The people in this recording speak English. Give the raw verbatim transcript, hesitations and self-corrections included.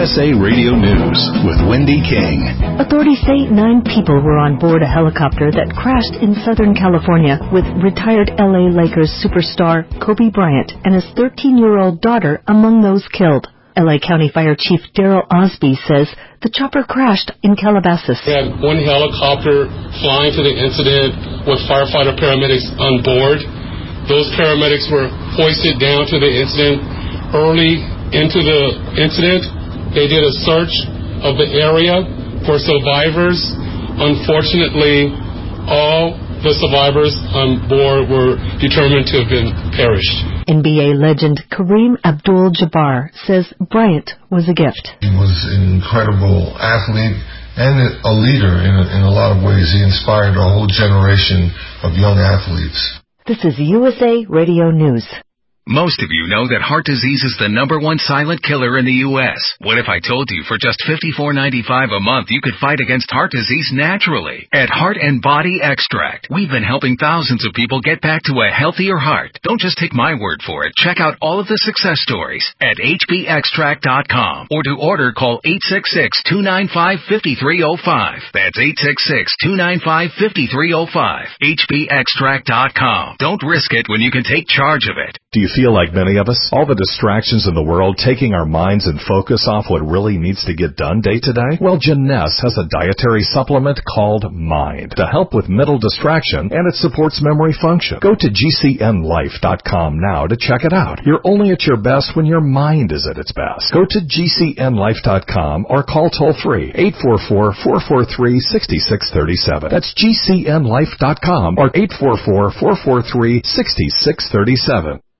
S A Radio News with Wendy King. Authorities say nine people were on board a helicopter that crashed in Southern California with retired L A Lakers superstar Kobe Bryant and his thirteen-year-old daughter among those killed. L A County Fire Chief Daryl Osby says the chopper crashed in Calabasas. We had one helicopter flying to the incident with firefighter paramedics on board. Those paramedics were hoisted down to the incident. Early into the incident, they did a search of the area for survivors. Unfortunately, all the survivors on board were determined to have been perished. N B A legend Kareem Abdul-Jabbar says Bryant was a gift. He was an incredible athlete and a leader in a, in a lot of ways. He inspired a whole generation of young athletes. This is U S A Radio News. Most of you know that heart disease is the number one silent killer in the U S. What if I told you for just fifty-four ninety-five a month you could fight against heart disease naturally? At Heart and Body Extract, we've been helping thousands of people get back to a healthier heart. Don't just take my word for it. Check out all of the success stories at H B extract dot com, or to order, call eight six six, two nine five, five three zero five. That's eight six six, two nine five, five three zero five. H B extract dot com. Don't risk it when you can take charge of it. Do you feel like many of us? All the distractions in the world taking our minds and focus off what really needs to get done day to day? Well, Jeunesse has a dietary supplement called Mind to help with mental distraction, and it supports memory function. Go to G C N life dot com now to check it out. You're only at your best when your mind is at its best. Go to G C N life dot com or call toll-free eight four four, four four three, six six three seven. That's G C N life dot com or eight four four, four four three, six six three seven.